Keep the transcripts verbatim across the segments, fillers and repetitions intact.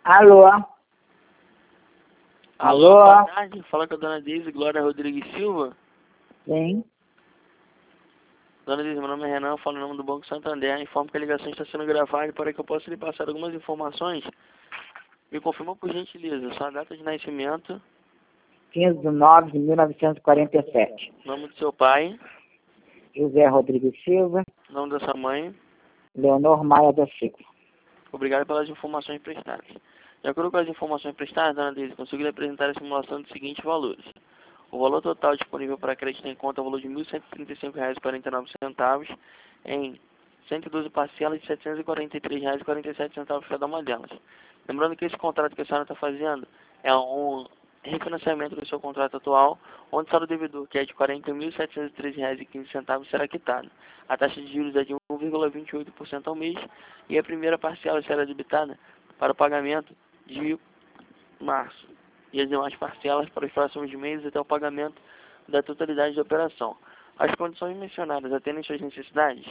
Alô? Alô, Alô? boa tarde. Fala com a dona Deise Glória Rodrigues Silva. Sim. Dona Deise, meu nome é Renan, eu falo em nome do Banco Santander. Informo que a ligação está sendo gravada e para que eu possa lhe passar algumas informações. Me confirma por gentileza sua data de nascimento, quinze de nove de mil novecentos e quarenta e sete. nome do seu pai, José Rodrigues Silva, nome da sua mãe. Leonor Maia da Silva. Obrigado pelas informações prestadas. De acordo com as informações prestadas, dona Deise, consigo lhe apresentar a simulação dos seguintes valores. O valor total disponível para crédito em conta é o valor de mil cento e trinta e cinco reais e quarenta e nove centavos em cento e doze parcelas de setecentos e quarenta e três reais e quarenta e sete centavos cada uma delas. Lembrando que esse contrato que a senhora está fazendo é um refinanciamento do seu contrato atual, onde o saldo devedor, que é de quarenta mil setecentos e treze reais e quinze centavos, será quitado. A taxa de juros é de um vírgula vinte e oito por cento ao mês e a primeira parcela será debitada para o pagamento de março e as demais parcelas para os próximos meses até o pagamento da totalidade da operação. As condições mencionadas atendem suas necessidades?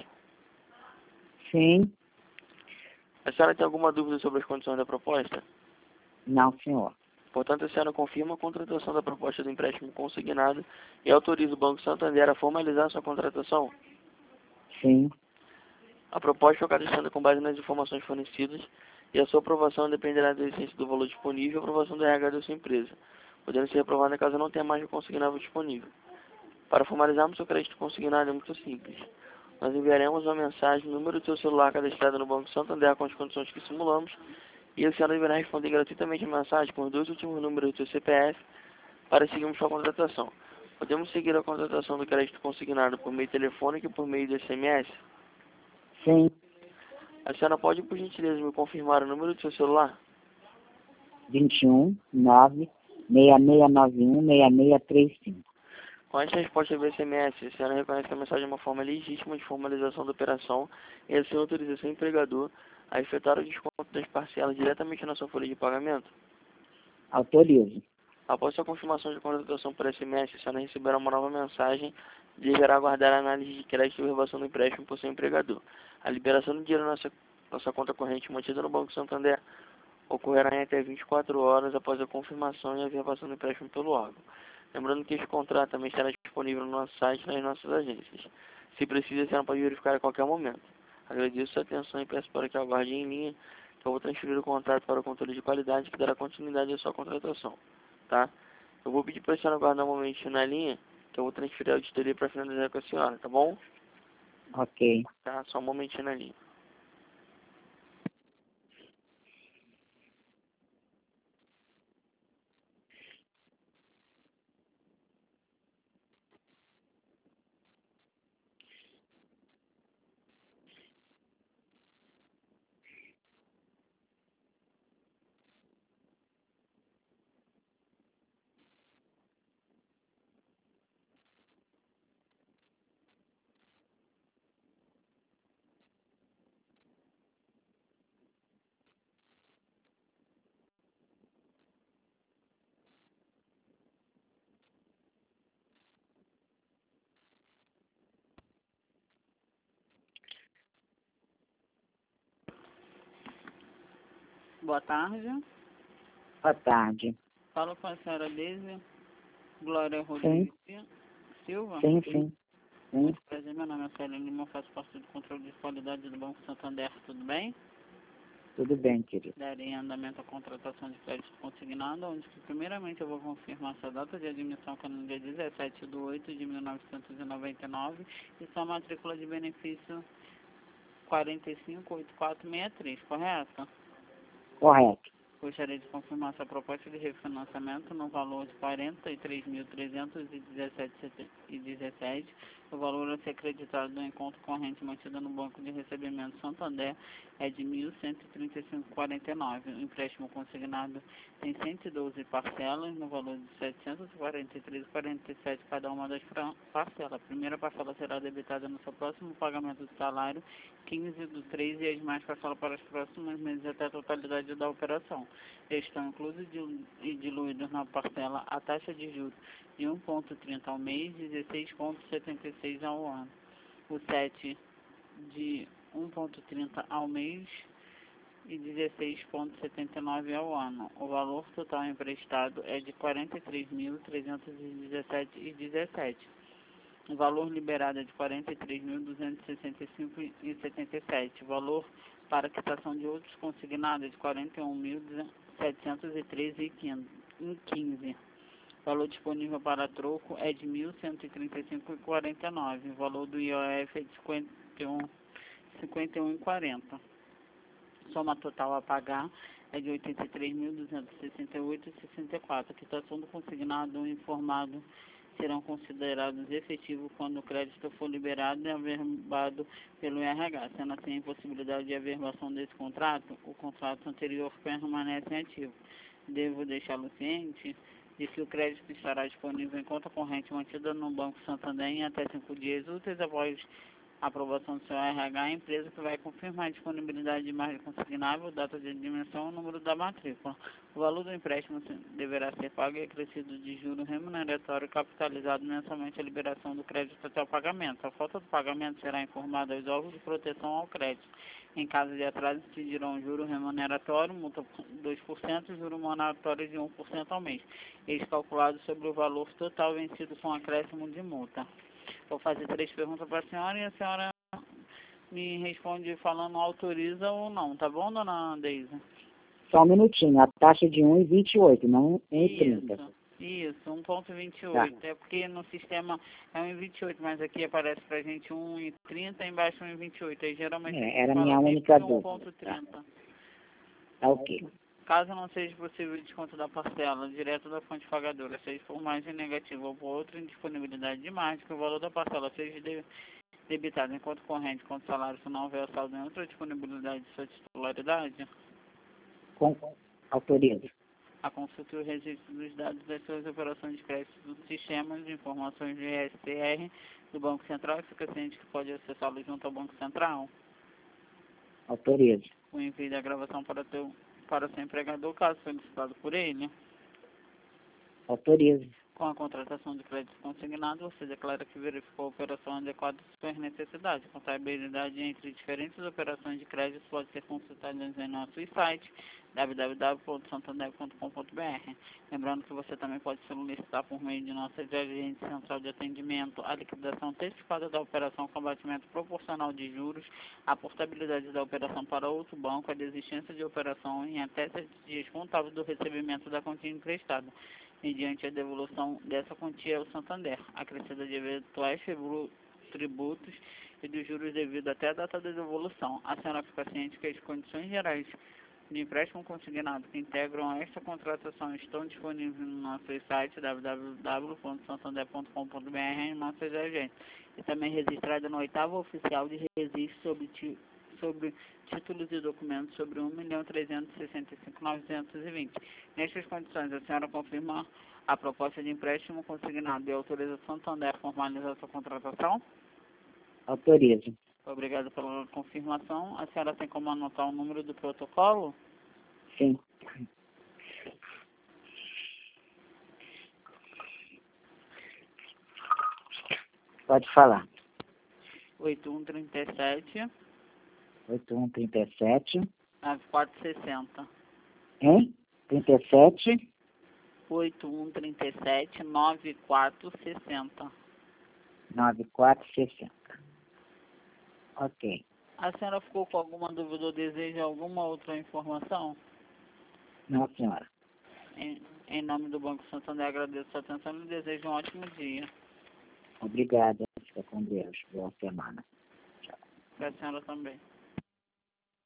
Sim. A senhora tem alguma dúvida sobre as condições da proposta? Não, senhor. Portanto, a senhora confirma a contratação da proposta do empréstimo consignado e autoriza o Banco Santander a formalizar sua contratação? Sim. A proposta foi cadastrada com base nas informações fornecidas e a sua aprovação dependerá da existência do valor disponível e a aprovação do R H da sua empresa, podendo ser aprovada caso não tenha mais de consignável disponível. Para formalizarmos seu crédito consignado é muito simples. Nós enviaremos uma mensagem no número do seu celular cadastrado no Banco Santander com as condições que simulamos e a senhora deverá responder gratuitamente a mensagem com os dois últimos números do seu C P F para seguirmos sua contratação. Podemos seguir a contratação do crédito consignado por meio telefônico e por meio de S M S? Sim. A senhora pode, por gentileza, me confirmar o número do seu celular? vinte e um, nove, seis seis nove um, seis seis três cinco. Com esta resposta via S M S, a senhora reconhece que a mensagem é uma forma legítima de formalização da operação e assim autoriza seu empregador a efetuar o desconto das parcelas diretamente na sua folha de pagamento? Autorizo. Após sua confirmação de contratação por S M S, a senhora receberá uma nova mensagem e deverá aguardar a análise de crédito e renovação do empréstimo por seu empregador. A liberação do dinheiro na sua, na sua conta corrente mantida no Banco Santander ocorrerá em até vinte e quatro horas após a confirmação e a renovação do empréstimo pelo órgão. Lembrando que este contrato também estará disponível no nosso site e nas nossas agências. Se precisa, a senhora pode verificar a qualquer momento. Agradeço sua atenção e peço para que aguarde em linha, que eu vou transferir o contrato para o controle de qualidade que dará continuidade à sua contratação. Tá? Eu vou pedir para a senhora aguardar um momentinho na linha, que eu vou transferir a auditoria para finalizar com a senhora, tá bom? Ok. Tá, só um momentinho na linha. Boa tarde. Boa tarde. Falo com a senhora Deise Glória Rodrigues Silva. Sim, sim. Sim. Muito prazer, meu nome é Celine Lima, faço parte do controle de qualidade do Banco Santander, tudo bem? Tudo bem, querido. Darei em andamento a contratação de crédito consignado, onde que primeiramente eu vou confirmar sua data de admissão, que é no dia dezessete de oito de mil novecentos e noventa e nove, e sua matrícula de benefício quatro cinco oito quatro seis três, correto? Correto. Gostaria de confirmar sua proposta de refinanciamento no valor de quarenta e três mil trezentos e dezessete e dezessete. O valor a ser acreditado no encontro corrente mantido no Banco de Recebimento Santander é de mil cento e trinta e cinco reais e quarenta e nove centavos. O empréstimo consignado tem cento e doze parcelas no valor de setecentos e quarenta e três reais e quarenta e sete centavos cada uma das parcelas. A primeira parcela será debitada no seu próximo pagamento do salário, quinze do três, e as mais parcelas para os próximos meses até a totalidade da operação. Estão inclusos e diluídos na parcela a taxa de juros de um vírgula trinta ao mês, dezesseis vírgula setenta e seis ao ano. O sete de um vírgula trinta ao mês, e dezesseis vírgula setenta e nove ao ano. O valor total emprestado é de quarenta e três mil trezentos e dezessete reais e dezessete centavos. O valor liberado é de quarenta e três mil duzentos e sessenta e cinco reais e setenta e sete centavos. O valor para quitação de outros consignados é de quarenta e um mil setecentos e treze reais e quinze centavos. O valor disponível para troco é de mil cento e trinta e cinco reais e quarenta e nove centavos. O valor do I O F é de cinquenta e um reais e quarenta centavos. Soma total a pagar é de oitenta e três mil duzentos e sessenta e oito reais e sessenta e quatro centavos. A quitação do consignado ou informado serão considerados efetivos quando o crédito for liberado e averbado pelo I R H. Sendo assim, a impossibilidade de averbação desse contrato, o contrato anterior permanece ativo. Devo deixá-lo ciente de que o crédito estará disponível em conta corrente mantida no Banco Santander em até cinco dias úteis após a aprovação do seu R H, a empresa que vai confirmar a disponibilidade de margem consignável, data de dimensão e número da matrícula. O valor do empréstimo deverá ser pago e acrescido de juro remuneratório capitalizado mensalmente a liberação do crédito até o pagamento. A falta do pagamento será informada aos órgãos de proteção ao crédito. Em caso de atraso, incidirão juro remuneratório, multa dois por cento e juro moratório de um por cento ao mês. Eles calculados sobre o valor total vencido com acréscimo de multa. Vou fazer três perguntas para a senhora e a senhora me responde falando autoriza ou não, tá bom, dona Deise? Só um minutinho, a taxa de um vírgula vinte e oito, não um vírgula trinta. Isso, isso, um vírgula vinte e oito. Tá. É porque no sistema é um vírgula vinte e oito, mas aqui aparece pra gente um vírgula trinta, embaixo um vírgula vinte e oito. Aí geralmente É, a gente era fala minha única dúvida. um vírgula trinta. Tá. Tá ok. Caso não seja possível o desconto da parcela direto da fonte pagadora, seja por margem negativa ou por outra indisponibilidade de margem, que o valor da parcela seja de, debitado em conta corrente quanto salário se não houver saldo em outra disponibilidade de sua titularidade, Com, autoriza. a consulta e o registro dos dados das suas operações de crédito do sistema de informações de I S C R do Banco Central e fica ciente que pode acessá-lo junto ao Banco Central. Autoriza. O envio da gravação para teu para seu empregador, caso solicitado por ele. Autoriza. Com a contratação de crédito consignado, você declara que verificou a operação adequada às suas necessidades. A contabilidade entre diferentes operações de crédito pode ser consultada em nosso site w w w ponto santander ponto com ponto b r. Lembrando que você também pode solicitar por meio de nossa agência central de atendimento a liquidação antecipada da operação com abatimento proporcional de juros, a portabilidade da operação para outro banco, a desistência de operação em até sete dias contáveis do recebimento da quantia emprestada, mediante a devolução dessa quantia ao Santander, acrescida de eventuais tributos e dos juros devido até a data da devolução. A senhora fica ciente que as condições gerais de empréstimo consignado que integram esta contratação estão disponíveis no nosso site w w w ponto santander ponto com ponto b r e em nossas agências. E também registrada no oitavo oficial de registro sobre, ti, sobre títulos e documentos sobre um milhão trezentos e sessenta e cinco mil novecentos e vinte. Nestas condições, a senhora confirma a proposta de empréstimo consignado e autoriza o Santander a formalizar sua contratação? Autoriza. Obrigado pela confirmação. A senhora tem como anotar o número do protocolo? Sim. Pode falar. oito um três sete. oito um três sete. nove quatro seis zero. Hein? trinta e sete. oito um três sete, nove quatro seis zero. nove quatro seis zero. Ok. A senhora ficou com alguma dúvida ou deseja alguma outra informação? Não, senhora. Em, em nome do Banco Santander, agradeço a sua atenção e desejo um ótimo dia. Obrigada. Fica com Deus. Boa semana. Para a senhora também.